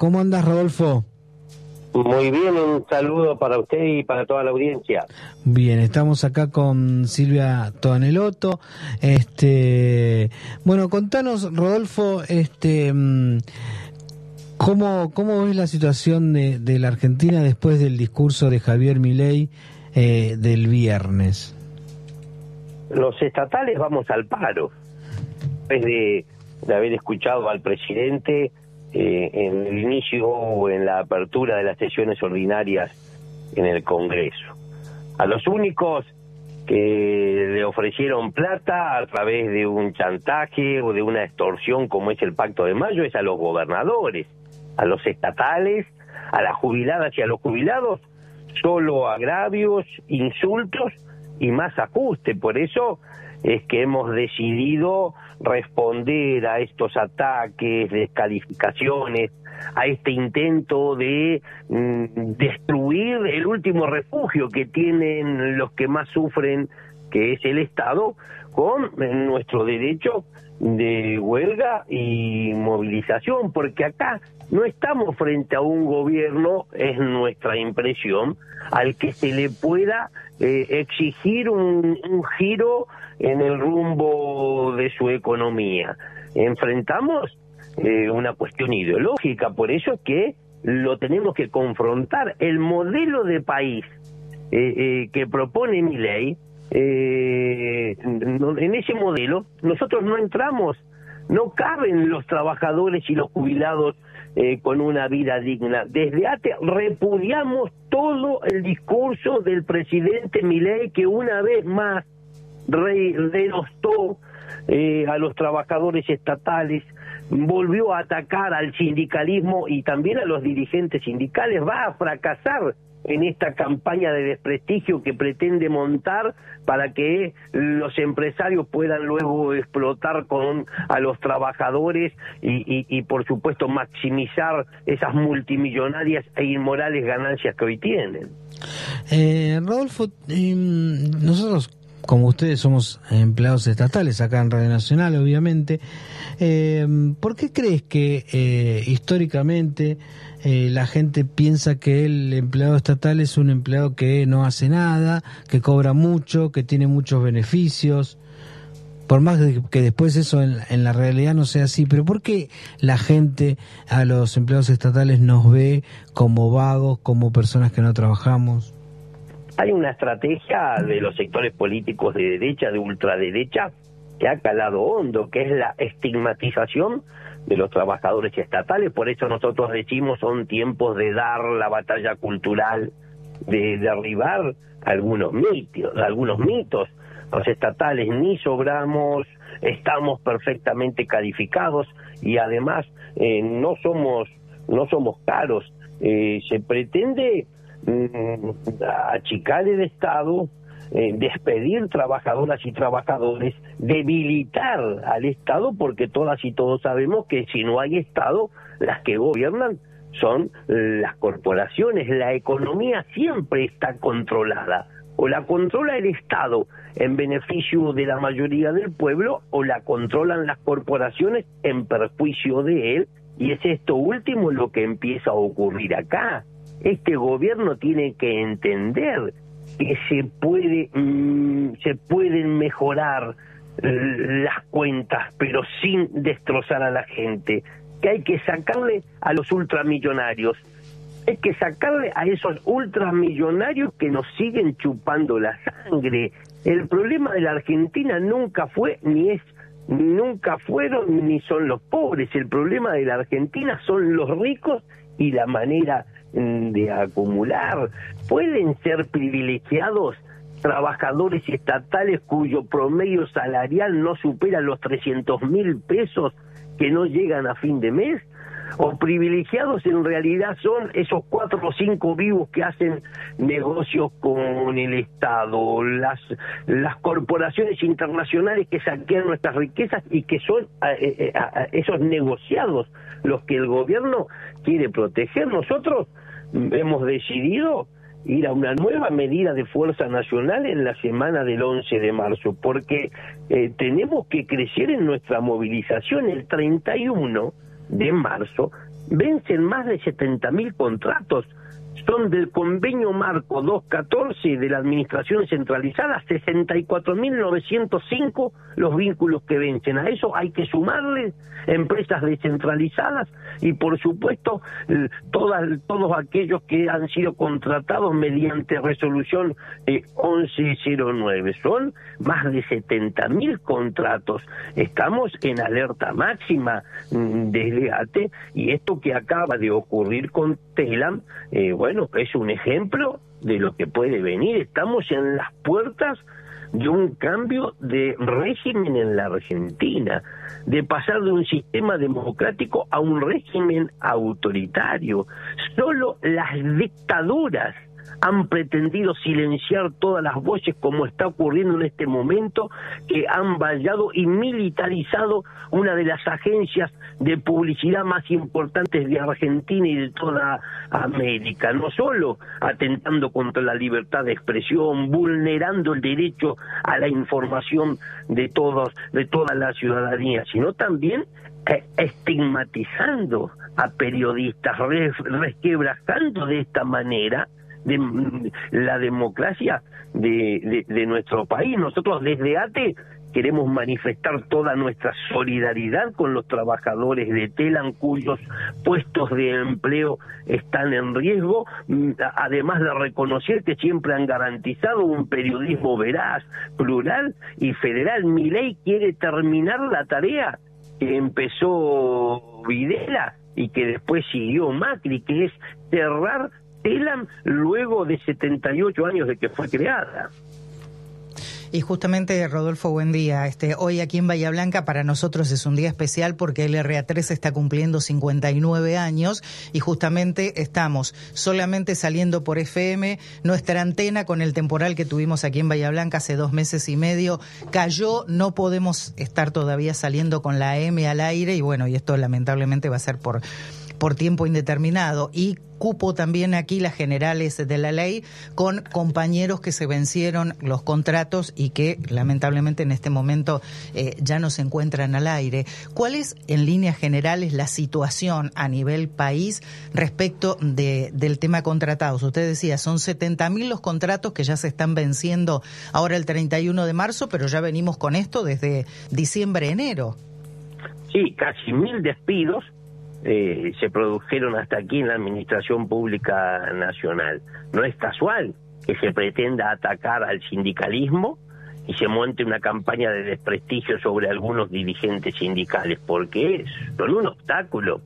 ¿Cómo andas, Rodolfo? Muy bien, un saludo para usted y para toda la audiencia. Bien, estamos acá con Silvia Toanelotto. Bueno, contanos, Rodolfo, ¿cómo ves la situación de la Argentina después del discurso de Javier Milei del viernes? Los estatales vamos al paro. Después de haber escuchado al presidente en el inicio o en la apertura de las sesiones ordinarias en el Congreso. A los únicos que le ofrecieron plata a través de un chantaje o de una extorsión como es el Pacto de Mayo es a los gobernadores, a los estatales, a las jubiladas y a los jubilados, solo agravios, insultos y más ajuste. Por eso es que hemos decidido responder a estos ataques, descalificaciones, a este intento de destruir el último refugio que tienen los que más sufren, que es el Estado, con nuestro derecho de huelga y movilización, porque acá no estamos frente a un gobierno, es nuestra impresión, al que se le pueda exigir un giro en el rumbo de su economía. Enfrentamos una cuestión ideológica, por eso es que lo tenemos que confrontar. El modelo de país que propone Milei, en ese modelo nosotros no entramos, no caben los trabajadores y los jubilados con una vida digna. Desde ATE repudiamos todo el discurso del presidente Milei, que una vez más denostó a los trabajadores estatales, volvió a atacar al sindicalismo y también a los dirigentes sindicales. Va a fracasar en esta campaña de desprestigio que pretende montar para que los empresarios puedan luego explotar a los trabajadores y por supuesto maximizar esas multimillonarias e inmorales ganancias que hoy tienen. Rodolfo, nosotros, como ustedes, somos empleados estatales acá en Radio Nacional, obviamente. ¿Por qué crees que históricamente la gente piensa que el empleado estatal es un empleado que no hace nada, que cobra mucho, que tiene muchos beneficios? Por más que después eso en la realidad no sea así, pero ¿por qué la gente a los empleados estatales nos ve como vagos, como personas que no trabajamos? Hay una estrategia de los sectores políticos de derecha, de ultraderecha, que ha calado hondo, que es la estigmatización de los trabajadores estatales. Por eso nosotros decimos son tiempos de dar la batalla cultural, de derribar algunos mitos. Los estatales ni sobramos, estamos perfectamente calificados y además no somos caros. Se pretende achicar el Estado, despedir trabajadoras y trabajadores, debilitar al Estado, porque todas y todos sabemos que si no hay Estado, las que gobiernan son las corporaciones. La economía siempre está controlada, o la controla el Estado en beneficio de la mayoría del pueblo, o la controlan las corporaciones en perjuicio de él, y es esto último lo que empieza a ocurrir acá. Este gobierno tiene que entender que se pueden mejorar las cuentas, pero sin destrozar a la gente, que hay que sacarle a los ultramillonarios, hay que sacarle a esos ultramillonarios que nos siguen chupando la sangre. El problema de la Argentina nunca fue, nunca fueron ni son los pobres. El problema de la Argentina son los ricos y la manera de acumular. Pueden ser privilegiados trabajadores estatales cuyo promedio salarial no supera los 300.000 pesos, que no llegan a fin de mes, o privilegiados en realidad son esos 4 o 5 vivos que hacen negocios con el Estado, las corporaciones internacionales que saquean nuestras riquezas y que son esos negociados los que el gobierno quiere proteger. Nosotros hemos decidido ir a una nueva medida de fuerza nacional en la semana del 11 de marzo, porque tenemos que crecer en nuestra movilización. El 31 de marzo vencen más de 70.000 contratos. Son del convenio marco 214 de la administración centralizada, 64.905 los vínculos que vencen. A eso hay que sumarle empresas descentralizadas y, por supuesto, todos aquellos que han sido contratados mediante resolución 1109. Son más de 70.000 contratos. Estamos en alerta máxima desde ATE, y esto que acaba de ocurrir con Telam, bueno, es un ejemplo de lo que puede venir. Estamos en las puertas de un cambio de régimen en la Argentina, de pasar de un sistema democrático a un régimen autoritario. Solo las dictaduras han pretendido silenciar todas las voces, como está ocurriendo en este momento, que han vallado y militarizado una de las agencias de publicidad más importantes de Argentina y de toda América, no solo atentando contra la libertad de expresión, vulnerando el derecho a la información de toda la ciudadanía, sino también estigmatizando a periodistas, resquebrajando de esta manera de la democracia de nuestro país. Nosotros desde ATE queremos manifestar toda nuestra solidaridad con los trabajadores de Telam, cuyos puestos de empleo están en riesgo, además de reconocer que siempre han garantizado un periodismo veraz, plural y federal. Milei quiere terminar la tarea que empezó Videla y que después siguió Macri, que es cerrar Telam luego de 78 años de que fue creada. Y justamente, Rodolfo, buen día. Hoy aquí en Bahía Blanca para nosotros es un día especial porque el LRA3 está cumpliendo 59 años y justamente estamos solamente saliendo por FM. Nuestra antena, con el temporal que tuvimos aquí en Bahía Blanca hace 2 meses y medio, cayó. No podemos estar todavía saliendo con la AM al aire y bueno, y esto lamentablemente va a ser por tiempo indeterminado. Y cupo también aquí las generales de la ley con compañeros que se vencieron los contratos y que lamentablemente en este momento ya no se encuentran al aire. ¿Cuál es, en líneas generales, la situación a nivel país respecto del tema contratados? Usted decía, son 70.000 los contratos que ya se están venciendo ahora el 31 de marzo, pero ya venimos con esto desde diciembre, enero. Sí, casi 1.000 despidos se produjeron hasta aquí en la Administración Pública Nacional. No es casual que se pretenda atacar al sindicalismo y se monte una campaña de desprestigio sobre algunos dirigentes sindicales, porque son un obstáculo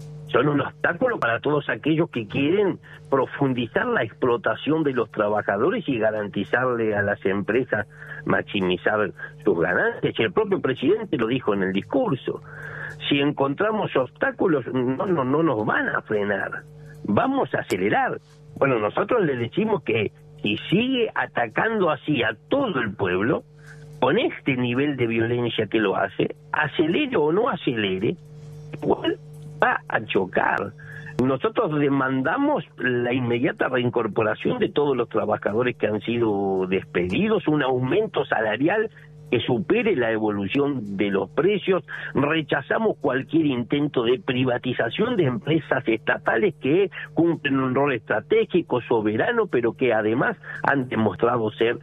para todos aquellos que quieren profundizar la explotación de los trabajadores y garantizarle a las empresas maximizar sus ganancias. Y el propio presidente lo dijo en el discurso. Si encontramos obstáculos, no nos van a frenar, vamos a acelerar. Bueno, nosotros le decimos que si sigue atacando así a todo el pueblo, con este nivel de violencia que lo hace, acelere o no acelere, igual va a chocar. Nosotros demandamos la inmediata reincorporación de todos los trabajadores que han sido despedidos, un aumento salarial que supere la evolución de los precios. Rechazamos cualquier intento de privatización de empresas estatales que cumplen un rol estratégico, soberano, pero que además han demostrado ser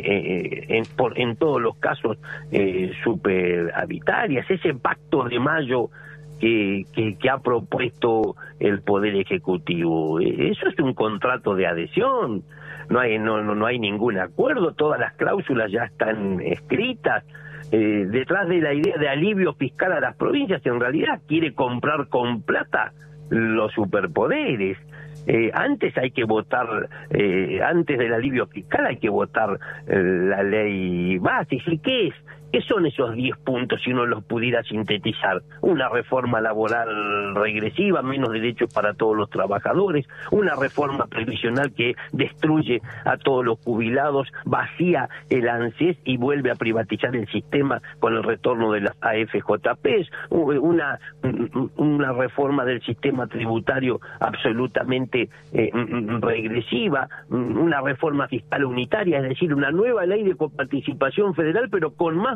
en todos los casos superavitarias. Ese pacto de mayo que ha propuesto el Poder Ejecutivo, eso es un contrato de adhesión. No hay ningún acuerdo, todas las cláusulas ya están escritas. Detrás de la idea de alivio fiscal a las provincias, en realidad quiere comprar con plata los superpoderes. Antes hay que votar, antes del alivio fiscal hay que votar la ley básica. ¿Y qué son esos 10 puntos si uno los pudiera sintetizar? Una reforma laboral regresiva, menos derechos para todos los trabajadores, una reforma previsional que destruye a todos los jubilados, vacía el ANSES y vuelve a privatizar el sistema con el retorno de las AFJPs, una reforma del sistema tributario absolutamente regresiva, una reforma fiscal unitaria, es decir, una nueva ley de coparticipación federal, pero con más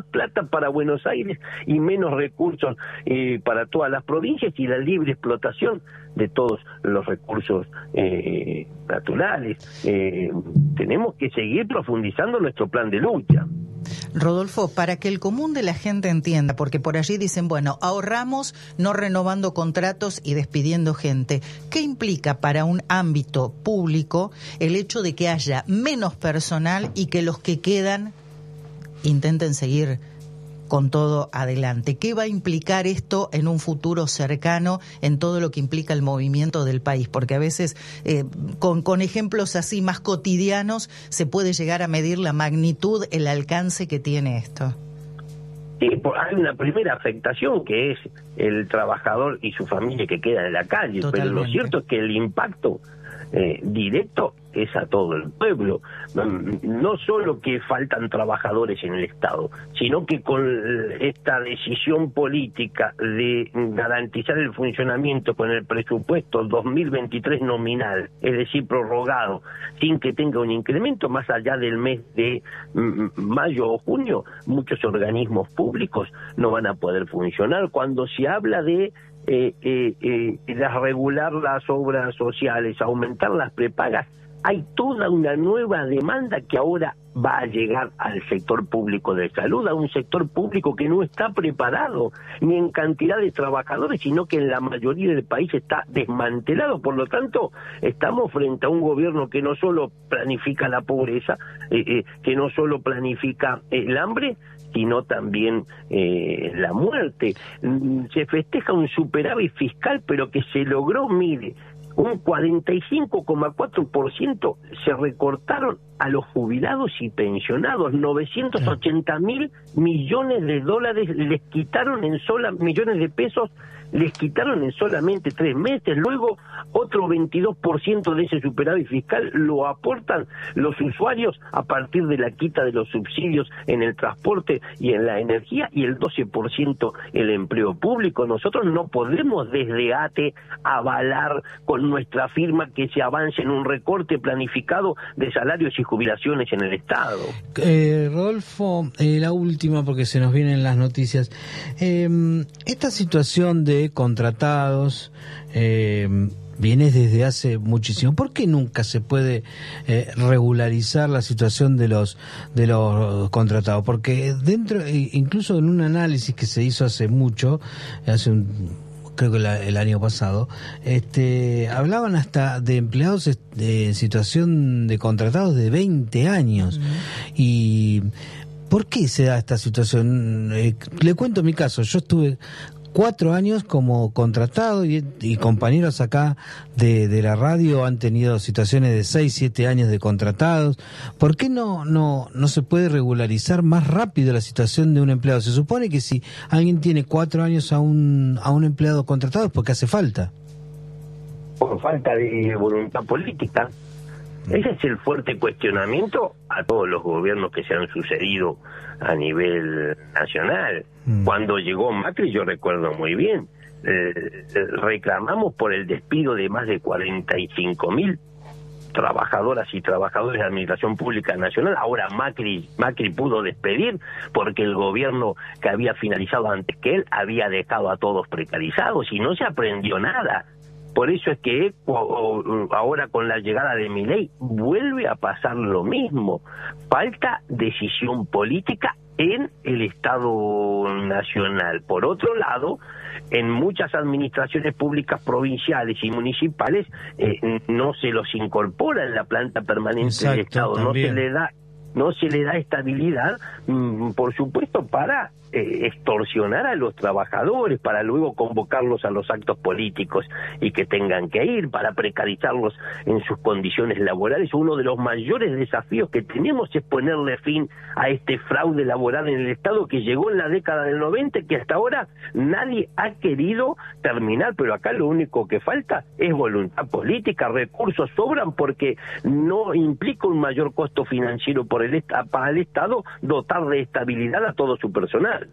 más plata para Buenos Aires y menos recursos para todas las provincias, y la libre explotación de todos los recursos naturales. Tenemos que seguir profundizando nuestro plan de lucha. Rodolfo, para que el común de la gente entienda, porque por allí dicen, bueno, ahorramos no renovando contratos y despidiendo gente. ¿Qué implica para un ámbito público el hecho de que haya menos personal y que los que quedan intenten seguir con todo adelante? ¿Qué va a implicar esto en un futuro cercano en todo lo que implica el movimiento del país? Porque a veces con ejemplos así más cotidianos se puede llegar a medir la magnitud, el alcance que tiene esto. Sí, hay una primera afectación que es el trabajador y su familia que queda en la calle. Totalmente. Pero lo cierto es que el impacto directo es a todo el pueblo. No solo que faltan trabajadores en el Estado, sino que con esta decisión política de garantizar el funcionamiento con el presupuesto 2023 nominal, es decir, prorrogado, sin que tenga un incremento más allá del mes de mayo o junio, muchos organismos públicos no van a poder funcionar. Cuando se habla de regular las obras sociales, aumentar las prepagas, hay toda una nueva demanda que ahora va a llegar al sector público de salud, a un sector público que no está preparado ni en cantidad de trabajadores, sino que en la mayoría del país está desmantelado. Por lo tanto, estamos frente a un gobierno que no solo planifica la pobreza, que no solo planifica el hambre, sino también la muerte. Se festeja un superávit fiscal, pero que se logró, mire, un 45,4% se recortaron a los jubilados y pensionados, 980.000 millones de dólares les quitaron millones de pesos les quitaron en solamente 3 meses. Luego otro 22% de ese superávit fiscal lo aportan los usuarios a partir de la quita de los subsidios en el transporte y en la energía, y el 12% el empleo público. Nosotros no podemos desde ATE avalar con nuestra firma que se avance en un recorte planificado de salarios y jubilaciones en el Estado. Rodolfo, la última, porque se nos vienen las noticias. Esta situación de contratados viene desde hace muchísimo. ¿Por qué nunca se puede regularizar la situación de los contratados? Porque incluso en un análisis que se hizo hace mucho, creo que el año pasado, hablaban hasta de empleados en situación de contratados de 20 años. Y ¿por qué se da esta situación? Le cuento mi caso. Yo estuve 4 años como contratado y compañeros acá de la radio han tenido situaciones de 6, 7 años de contratados. ¿Por qué no se puede regularizar más rápido la situación de un empleado? Se supone que si alguien tiene 4 años a un empleado contratado es porque hace falta. Por falta de voluntad política. Ese es el fuerte cuestionamiento a todos los gobiernos que se han sucedido a nivel nacional. Cuando llegó Macri, yo recuerdo muy bien, reclamamos por el despido de más de 45.000 trabajadoras y trabajadores de Administración Pública Nacional. Ahora Macri pudo despedir porque el gobierno que había finalizado antes que él había dejado a todos precarizados y no se aprendió nada. Por eso es que ahora con la llegada de Milei vuelve a pasar lo mismo. Falta decisión política en el Estado Nacional. Por otro lado, en muchas administraciones públicas provinciales y municipales no se los incorpora en la planta permanente del Estado. No se le da estabilidad, por supuesto, para extorsionar a los trabajadores, para luego convocarlos a los actos políticos y que tengan que ir, para precarizarlos en sus condiciones laborales. Uno de los mayores desafíos que tenemos es ponerle fin a este fraude laboral en el Estado que llegó en la década del 90, que hasta ahora nadie ha querido terminar, pero acá lo único que falta es voluntad política. Recursos sobran porque no implica un mayor costo financiero para el Estado dotar de estabilidad a todo su personal.